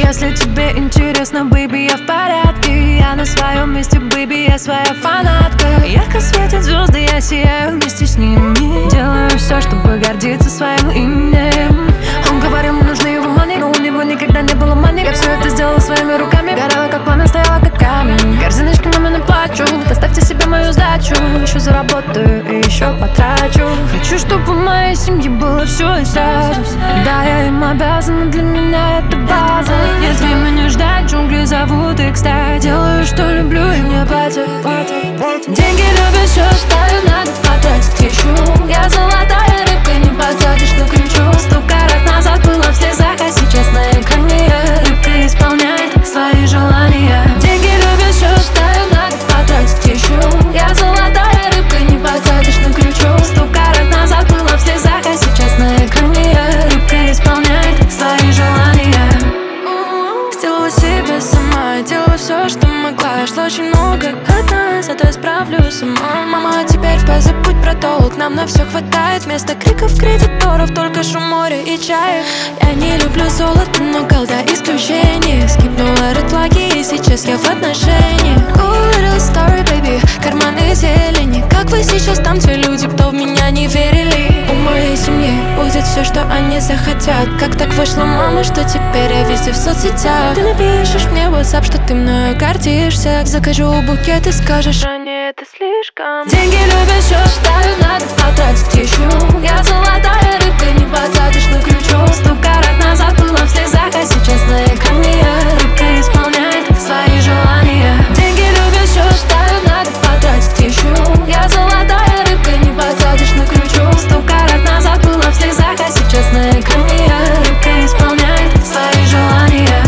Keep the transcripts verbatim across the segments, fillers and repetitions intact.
Если тебе интересно, бэйби, я в порядке. Я на своем месте, бэйби, я своя фанатка. Ярко светят звезды, я сияю вместе с ними. Делаю все, чтобы гордиться своим именем. Он говорил, мне нужны его мани, но у него никогда не было мани. Я все это сделала своими руками. Горела как пламя, стояла как камень. Корзиночки мамину плачу. Доставьте себе мою сдачу. Еще заработаю и еще потрачу. Хочу, чтобы в моей семье было все и сразу. Да, я им обязана, для меня это база. Нет времени ждать, джунгли зовут и, кстати, делаю, что люблю, и мне платят. Деньги любят, все считаю, надо потратить еще. Я золотая рыбка, не подсадишь на крючок. Сто карат назад была в слезах, а сейчас на экране я. Рыбка исполняет свои желания. Деньги любят, все считаю, надо потратить еще. Я золотая рыбка, не подсадишь на крючок. Сто карат назад была в слезах, а сейчас на экране я. Рыбка исполняет свои желания. Сделала себе сама, делала все, что могла. Я шла очень много одна, зато я справлюсь сама. Мама, теперь позабудь про толк, нам на все хватает. Вместо криков, кредиторов, только шум моря и чая. Я не люблю золото, но голда исключение. Скипнула red флаги, и сейчас я в отношениях. Cool little story, baby, карманы зелени. Как вы сейчас там, те люди, кто в меня не верили? У моей семьи будет все, что они захотят. Как так вышло, мама, что теперь я везде в соцсетях? Ты напишешь мне в WhatsApp, что ты мною гордишься. Закажу букет и скажешь, а не, это слишком. Деньги любят, все считаю, надо потратить еще. Я золотая рыбка, не подсадишь на крючок. Сто карат назад была в слезах, а сейчас на экране я. Рыбка исполняет свои желания. Деньги любят, все считаю, надо потратить еще. Я золотая рыбка, не подсадишь на крючок. Сто карат назад была в слезах, а сейчас на экране я. Рыбка исполняет свои желания.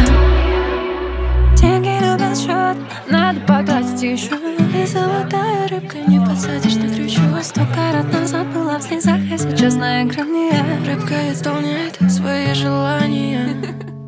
Деньги любят счет, надо потратить еще. И золотая рыбка, не подсадишь на крючок. Сто карат назад была в слезах, а сейчас на экране я. Рыбка исполняет свои желания.